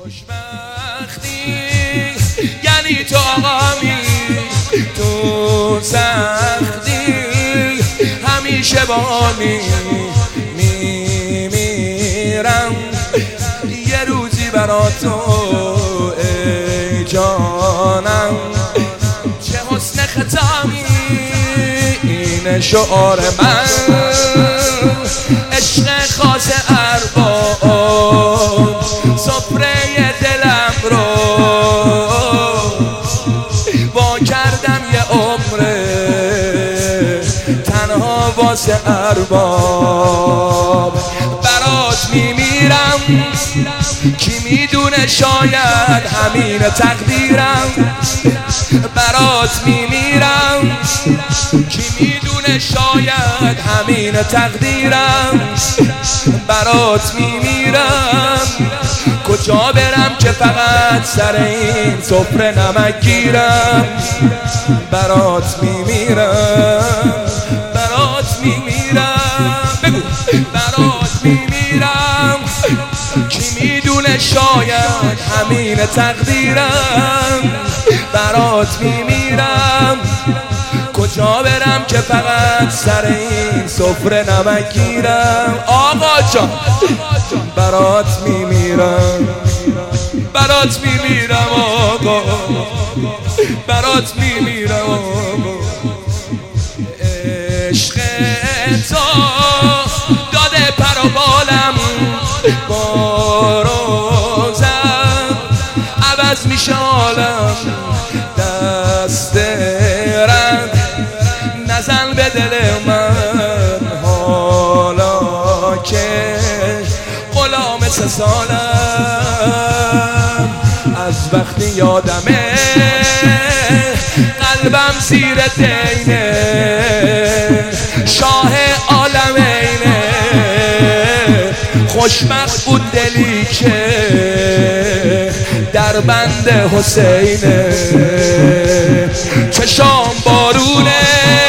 خوشبختی یعنی تو آقامی، تو سختی همیشه بامی میمیرم یه روزی برا تو ای جانم. چه حسن ختامی این شعار من، عشق خاص ارباب سفره دلم رو وا کردم یه عمره تنها واسه ارباب. برات میمیرم کی میدونه شاید همین تقدیرم. برات میمیرم کی میدونه شاید همین تقدیرم. برات میمیرم کجا برم که فقط سر این سفره نمک گیرم. برات میمیرم، برات میمیرم، بگو برات میمیرم کی میدونه شاید همین تقدیرم. برات میمیرم کجا برم که فقط سر این سفره نمک گیرم. آقا جان برات میمیرم، برات میمیرم آقا، برات میمیرم آقا. عشق تو داده پر و بالم با روزم عوض میشه عالم. دست رد نزن به دل من حالا که غلام 3 سالم. از وقتی یادمه قلبم زیر دینه شاه عالمینه. خوشبخت بود دلی که در بند حسینه. چشام بارونه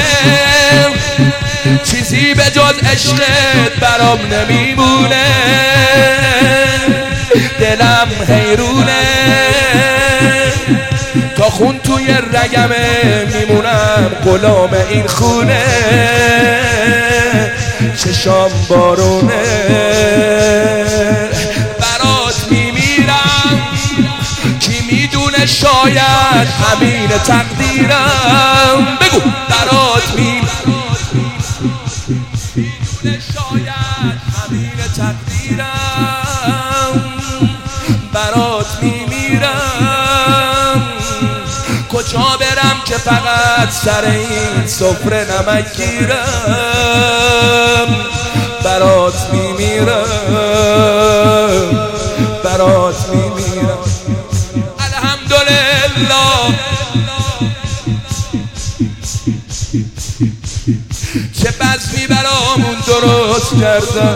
چیزی به جز عشقت برام نمیمونه. دلم حیرونه تا خون توی رگمه میمونم غلام این خونه. چشام بارونه برات میمیرم کی میدونه شاید همین تقدیرم. بگو برات میمیرم شاید همین تقدیرم. برات میمیرم کجا برم که فقط سر این سفره نمک گیرم. برات میمیرم، برات میمیرم. الحمدلله چه بزمی برامون درست کردن.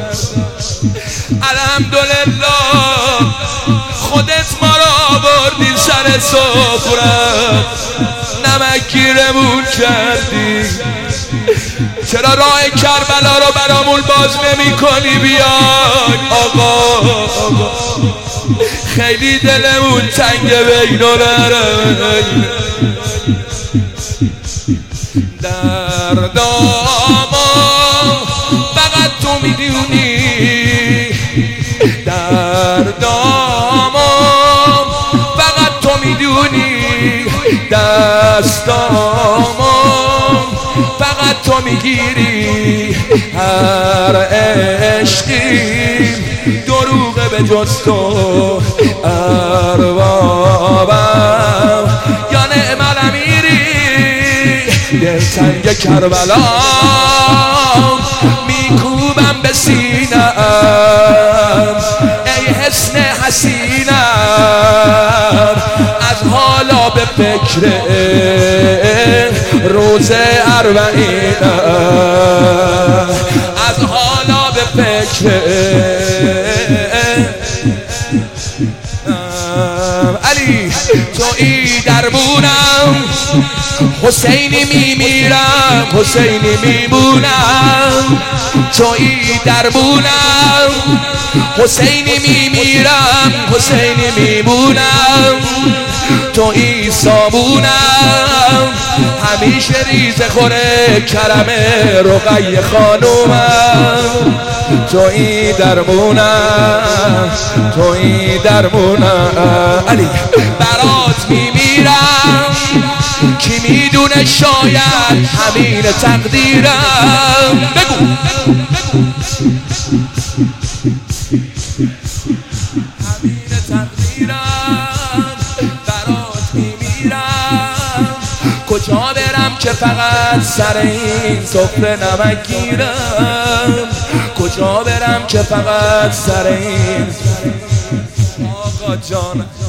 الحمدلله خودت ما را آوردی سر سفره نمک گیرمون کردی. چرا راه کربلا رو برامون باز نمی کنی؟ بیای آقا، خیلی دلمون تنگه بین و نرم. دردامو فقط تو میدونی، دردامو فقط تو میدونی، دستامو فقط تو میگیری. هر عشقی دروغه به جز تو اربابم. یا نعم الامیری دلتنگ کربلا میکوبم به سینم. ای حسن حسینم از حالا به فکر روز 40 از حالا به فکر علی تویی درمونم، حسینی میمیرم، حسینی میمونم. تویی درمونم، حسینی میمیرم، حسینی میمونم. تویی صابونم، همیشه ریزه خوره کرم رقیه خانومم. تویی درمونم، تویی درمونم. علی برات میمیرم، کی میدونه شاید همین تقدیرم. بگو همین تقدیرم، برات میمیرم. کجا برم که فقط سر این سفره نمک گیرم؟ کجا برم که فقط سر این آقا جان